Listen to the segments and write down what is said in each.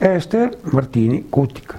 Ester Martini Cutica.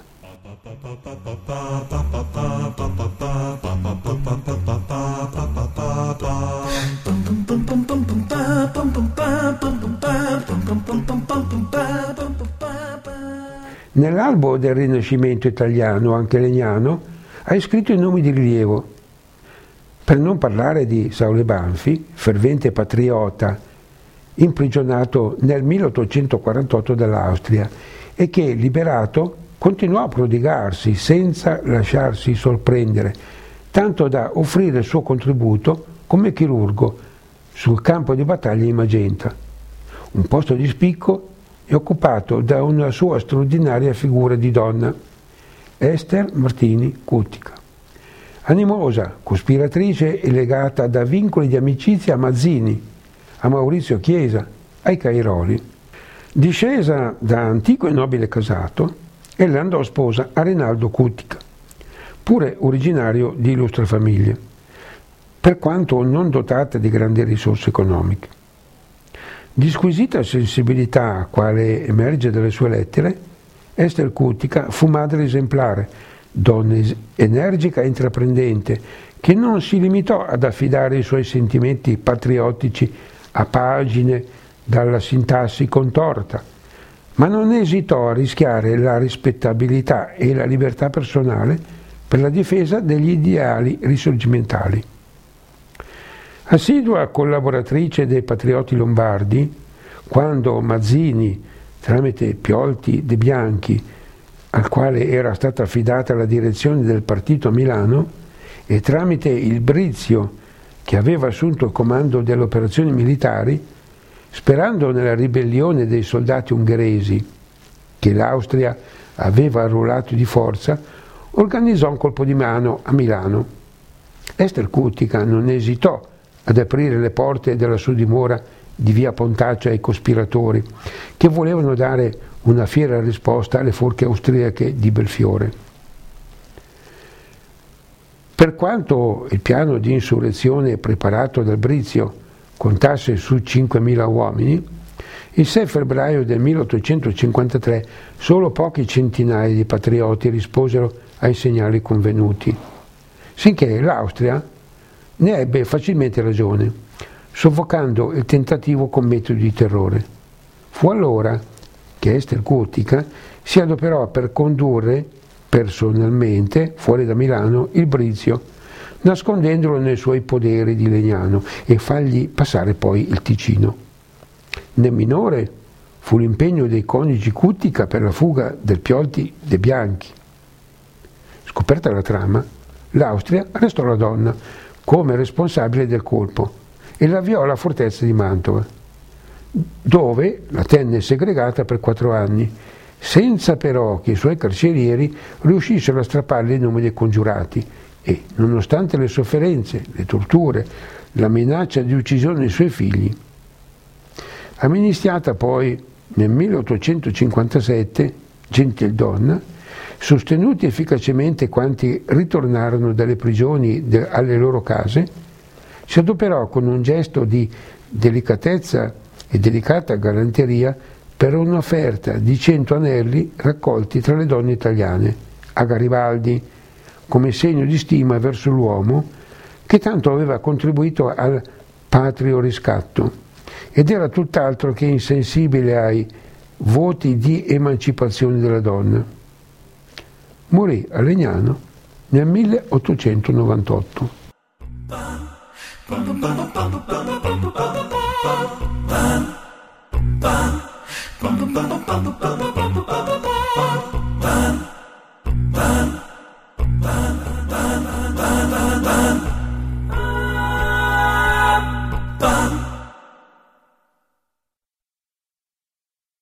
Nell'albo del Rinascimento italiano, anche Legnano, ha scritto i nomi di rilievo, per non parlare di Saule Banfi, fervente patriota, imprigionato nel 1848 dall'Austria e che, liberato, continuò a prodigarsi senza lasciarsi sorprendere, tanto da offrire il suo contributo come chirurgo sul campo di battaglia in Magenta. Un posto di spicco è occupato da una sua straordinaria figura di donna, Ester Martini Cutica. Animosa, cospiratrice e legata da vincoli di amicizia a Mazzini, a Maurizio Chiesa, ai Cairoli. Discesa da antico e nobile casato, ella andò sposa a Rinaldo Cutica, pure originario di illustre famiglie, per quanto non dotata di grandi risorse economiche. Di squisita sensibilità, quale emerge dalle sue lettere, Ester Cutica fu madre esemplare, donna energica e intraprendente, che non si limitò ad affidare i suoi sentimenti patriottici a pagine dalla sintassi contorta, ma non esitò a rischiare la rispettabilità e la libertà personale per la difesa degli ideali risorgimentali. Assidua collaboratrice dei Patrioti Lombardi, quando Mazzini, tramite Piolti De Bianchi, al quale era stata affidata la direzione del partito a Milano, e tramite il Brizio, che aveva assunto il comando delle operazioni militari, sperando nella ribellione dei soldati ungheresi, che l'Austria aveva arruolato di forza, organizzò un colpo di mano a Milano. Ester Cutica non esitò ad aprire le porte della sua dimora di via Pontaccia ai cospiratori, che volevano dare una fiera risposta alle forche austriache di Belfiore. Per quanto il piano di insurrezione preparato dal Brizio contasse su 5.000 uomini, il 6 febbraio del 1853 solo poche centinaia di patrioti risposero ai segnali convenuti, sicché l'Austria ne ebbe facilmente ragione, soffocando il tentativo con metodi di terrore. Fu allora che Ester Cutica si adoperò per condurre personalmente, fuori da Milano, il Brizio, nascondendolo nei suoi poderi di Legnano e fargli passare poi il Ticino. Nel minore fu l'impegno dei coniugi Cutica per la fuga del Piolti De Bianchi. Scoperta la trama, l'Austria arrestò la donna come responsabile del colpo e la avviò alla fortezza di Mantova, dove la tenne segregata per 4 anni, senza però che i suoi carcerieri riuscissero a strapparle il nome dei congiurati e, nonostante le sofferenze, le torture, la minaccia di uccisione dei suoi figli. Amnistiata poi nel 1857, gentildonna, sostenuti efficacemente quanti ritornarono dalle prigioni alle loro case, si adoperò con un gesto di delicatezza e delicata galanteria per un'offerta di 100 anelli raccolti tra le donne italiane a Garibaldi, come segno di stima verso l'uomo che tanto aveva contribuito al patrio riscatto ed era tutt'altro che insensibile ai voti di emancipazione della donna. Morì a Legnano nel 1898.